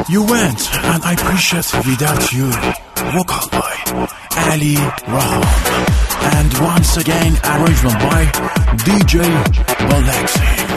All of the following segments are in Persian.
You went and I appreciate without you. Vocal by Ali Raham. And once again arrangement by DJ Relaxing.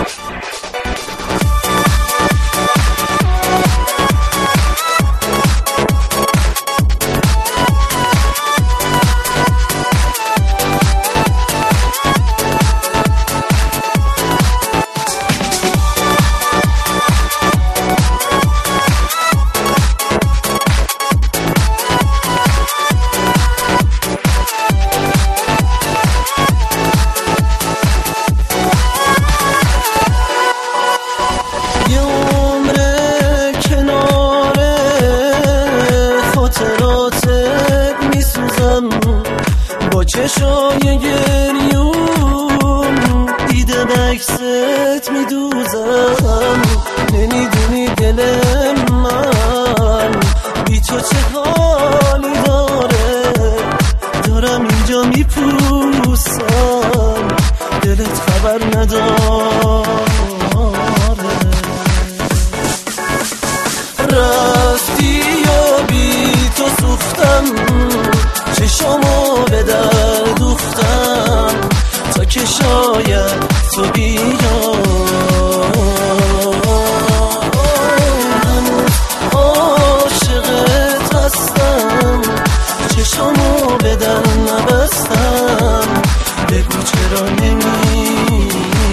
چشای گریون دیده بکست میدوزم نمیدونی دل من بی تو چه حالی داره دارم اینجا میپوسم دلت خبر نداره رفتی یا بی تو سوختم چشامو به در دوختم تا که شاید تو بیا هنوز عاشقت هستم چشامو به در نبستم بگو چرا نمیای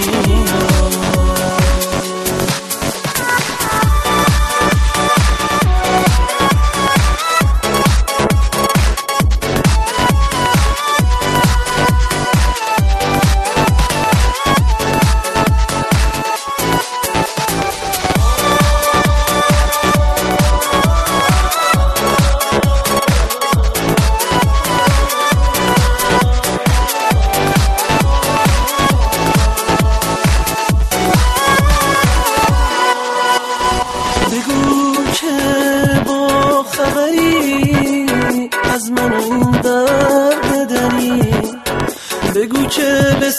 از من این درد داری بگو که به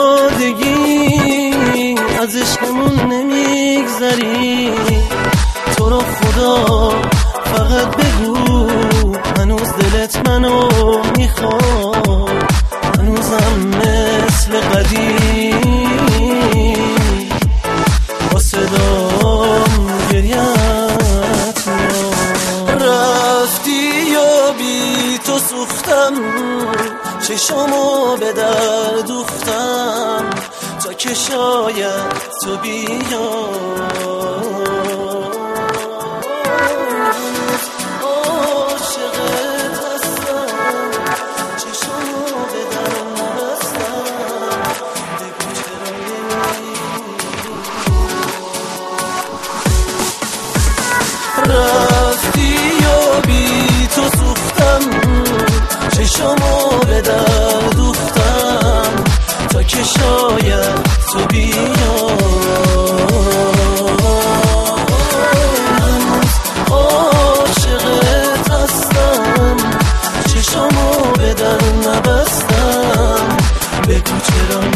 سادگی از عشقمون نمیگذری تو رو خدا فقط بگو هنوز دلت منو میخواد هنوزم مثل قدیم با صدام گریت میاد رفتی یا بی تو سوختم چشامو به در دوختم تا که شاید تو بیا عاشقت هستم چشامو به در نبستم بگو چرا رفتی یا بی تو سوختم چشامو به در دوختم تا که شاید تو بیا هنوز عاشقت هستم چشامو به در نبستم بگو چرا